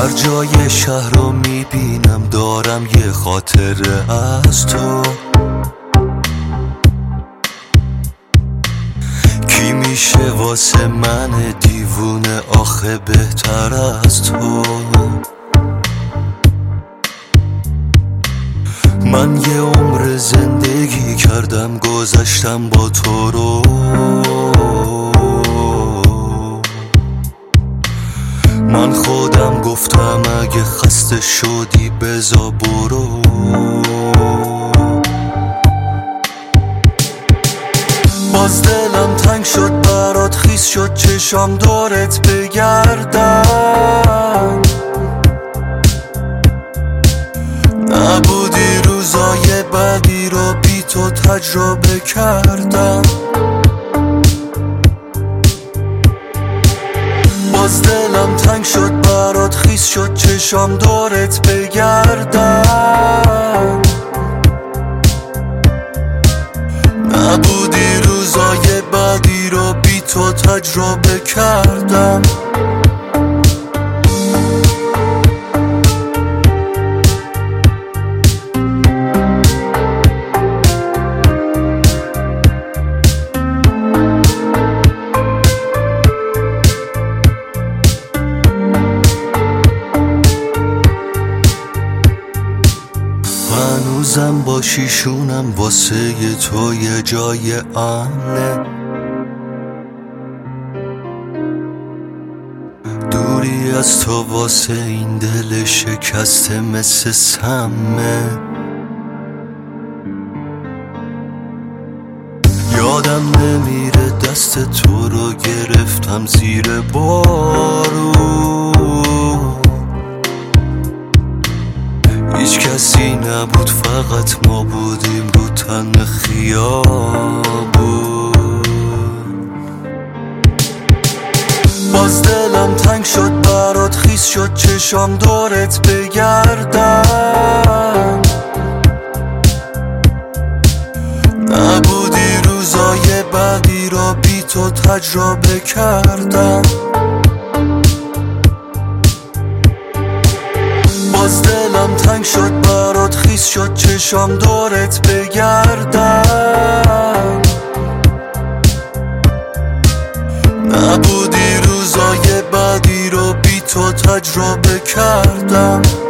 هر جای شهر رو میبینم دارم یه خاطره از تو. کی میشه واسه من دیوونه آخه بهتر از تو؟ من یه عمر زندگی کردم گذشتم با تو رو، من خودم گفتم اگه خسته شدی بزا برو. باز دلم تنگ شد برات خیس شد چشام دورت بگردم، نبودی روزای بعدی رو بی تو تجربه کردم. باز دلم تنگ شد برات خیس شد چشام دورت بگردم، نبودی روزای بعدی رو بی تو تجربه کردم. هنوزم با شیشونم واسه تو یه جای امنه، دوری از تو واسه این دل شکسته مثل سمه. یادم نمیره دست تو رو گرفتم زیر بارون، هیچ کسی نبود فقط ما بودیم رو تن خیابون. باز دلم تنگ شد برات خیس شد چشام دورت بگردم، نبودی روزای بعدی را بی تو تجربه کردم. باز دلم تنگ شد برات خیس شد چشام دورت بگردم، نبودی روزای بعدی رو بی تو تجربه کردم.